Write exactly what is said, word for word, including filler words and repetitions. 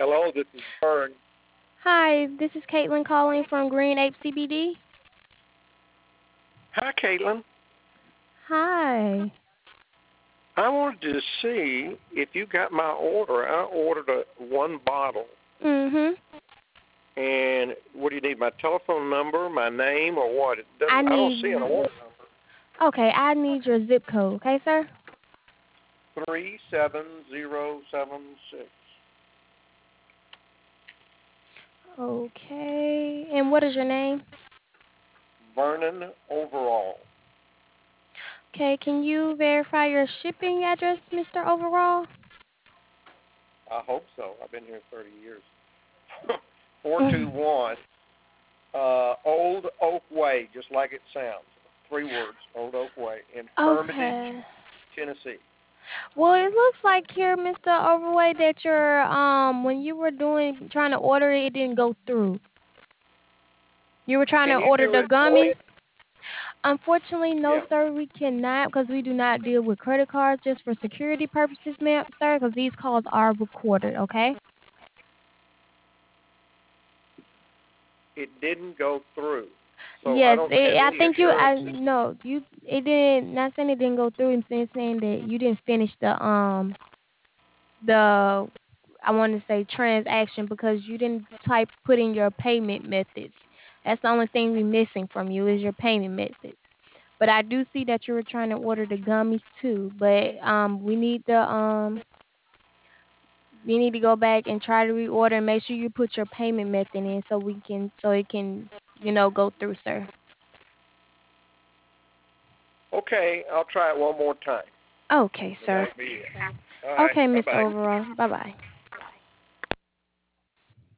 Hello, this is Vern. Hi, this is Caitlin calling from Green Ape C B D. Hi, Caitlin. Hi. I wanted to see if you got my order. I ordered a one bottle, Mhm. and what do you need? My telephone number, my name, or what? It I doesn't. I don't see an need. order Okay, I need your zip code. Okay, sir. number. Three seven zero seven six. Okay. And what is your name? Vernon Overall. Okay. Can you verify your shipping address, Mister Overall? I hope so. I've been here thirty years. Four two Mm. one uh, Old Oak Way, just like it sounds. Three words, Old Oak Way, in Hermitage, Okay. Tennessee. Well, it looks like here, Mister Overway, that your um when you were doing trying to order it, it didn't go through. You were trying to Can you order do the it for me? gummies. Unfortunately, no, Yeah. sir, we cannot because we do not deal with credit cards just for security purposes, ma'am, sir, because these calls are recorded, okay? It didn't go through. So I Yes, don't it, have I any think you, I assurances. no, you, it didn't, not saying it didn't go through, and saying saying that you didn't finish the, um, the, I want to say transaction because you didn't type, put in your payment methods. That's the only thing we missing from you is your payment methods. But I do see that you were trying to order the gummies too, but, um, we need the, um, you need to go back and try to reorder and make sure you put your payment method in so we can so it can, you know, go through, sir. Okay, I'll try it one more time. Okay, But sir. that'll be it. All right. Okay, Bye Mister bye. Overall. Bye bye.